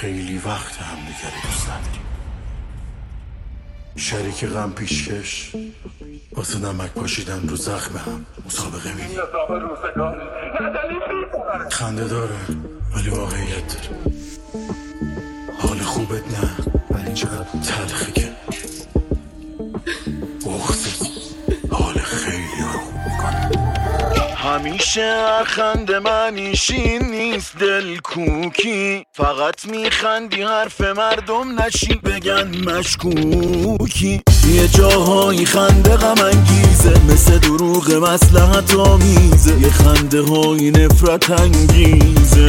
خیلی وقت همدیگه رو دوست نداریم. شریک غم پیشکش واسه نمک پاشیدن رو زخم هم مسابقه میدیم. خنده داره ولی واقعیت داره. حال خوبت نه ولی چقدر تلخه که بغضت حال خیلی رو خوب میکنه. همیشه هر خنده منیشین نیست دل کوکی، فقط میخندی حرف مردم نشی بگن مشکوکی. یه جاهایی خنده غم انگیزه، مثل دروغ مصلحت آمیزه. یه خنده های نفرت انگیزه.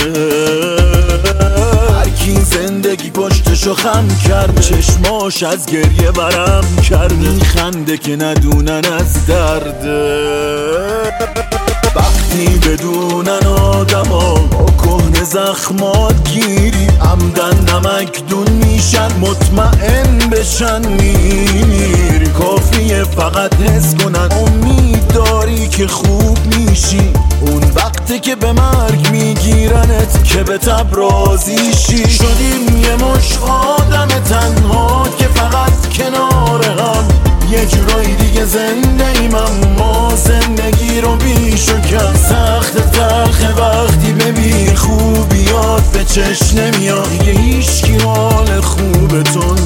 هر کی زندگی پشتشو خم کرد، چشماش از گریه برم کرد. میخنده که ندونن از درده. وقتی بدونن آدما با کهنه زخمات گیری، عمدن نمک دون میشن مطمئن بشن میری. کافیه فقط حس کنن امید داری که خوب میشی. اون وقتی که به مرگ میگیرنت که به تب راضی شی. شدیم یه مش آدم تنها که فقط کنار هم یه جورایی دیگه زنده ایم، اما زندگی رو بیش و کم سخت تلخه. وقتی ببین خوبیات به چشم نمیاد، دیگه هیچکی حال خوب تو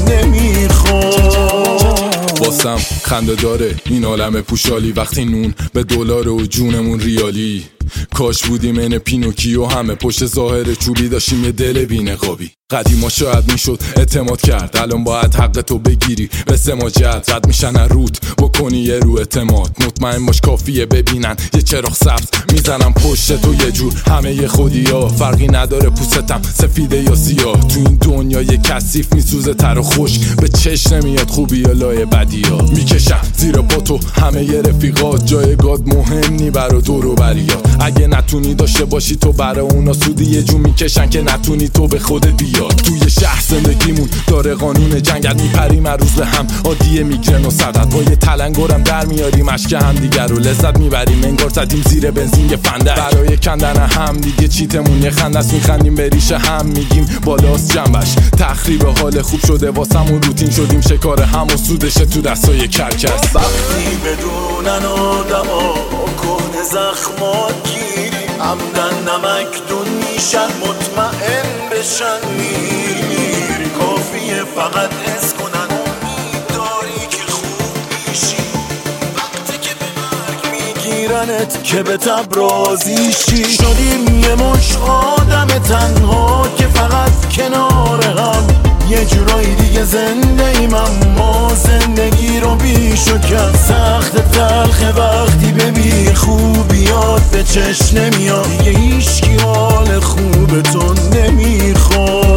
نمیخواد. واسم خنده داره این عالم پوشالی، وقتی نون به دلار و جونمون ریالی. کاش بودیم این پینوکیو، همه پشت ظاهر چوبی داشتیم یه دل بی‌نقابی. قدیما شاید میشد اعتماد کرد، الان باید حق تو بگیری به سماجت. رد میشن روت بکنی یه رو اعتماد، مطمئن باش کافیه ببینن یه چراغ سبز میزنم پشت تو. یه جور همه یه خودی ها، فرقی نداره پوستم سفیده یا سیاه. تو این دنیا یه کثیف میسوزه تر و خشک، به چشم نمیاد خوبی یا لای بدی ها. میکشم زیر پاتو همه یه رفیقات، جایگاه مهم نی برا دور و بریات. اگه نتونی داشته باشی تو برا اونا سودی، یه جو میکشن که نتونی تو به خودت بیاد. توی شهر زندگیمون داره قانون جنگت، میپریم هر روز به هم عادیه میگرن و سردت. با یه تلنگرم در میاریم اشک هم دیگر رو لذت میبریم، انگار زدیم زیر بنزین یه فندک. برای کندن هم دیگه چیتمون یه خندست، میخندیم به ریش هم میگیم بالاست جنبش. تخریب حال خوب شده واسمون، روتین شدیم شکار هم و سودشه تو دستای کرکس. وقتی بدونن آدما کهنه زخمات گیری، عمدن نمک دون میشن مطمئن بشن میری. کافیه فقط حس کنن امید داری که خوب میشی. وقتی که به مرگ میگیرنت که به تب راضی شی. شدیم یه مش آدم تنها که فقط کنار هم یه جورایی دیگه زنده ایم، اما زندگی رو بیش و کم سخت تلخه. وقتی ببین خوبیات به چشم نمیاد، دیگه هیچکی حال خوب تو نمیخواد.